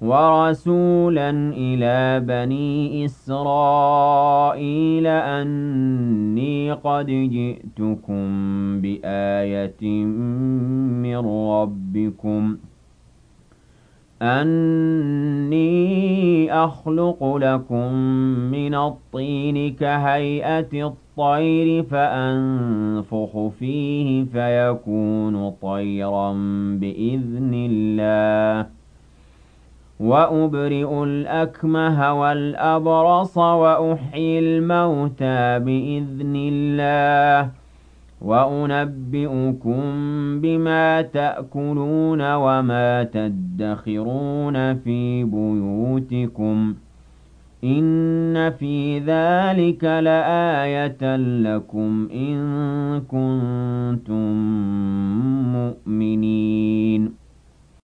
وَرَسُولًا إِلَىٰ بَنِي إِسْرَائِيلَ أَنِّي قَدْ جِئْتُكُم بِآيَةٍ مِّن رَّبِّكُمْ أَنِّي أَخْلُقُ لَكُم مِّنَ الطِّينِ كَهَيْئَةِ الطَّيْرِ فَأَنفُخُ فِيهِ فَيَكُونُ طَيْرًا بِإِذْنِ اللَّهِ وَأُبْرِئُ الْأَكْمَهَ وَالْأَبْرَصَ وَأُحْيِي الْمَوْتَىٰ بِإِذْنِ اللَّهِ وَأُنَبِّئُكُم بِمَا تَأْكُلُونَ وَمَا تَدَّخِرُونَ فِي بُيُوتِكُمْ ۚ إِنَّ فِي ذَٰلِكَ لَآيَةً لَّكُمْ إِن كُنتُم مُّؤْمِنِينَ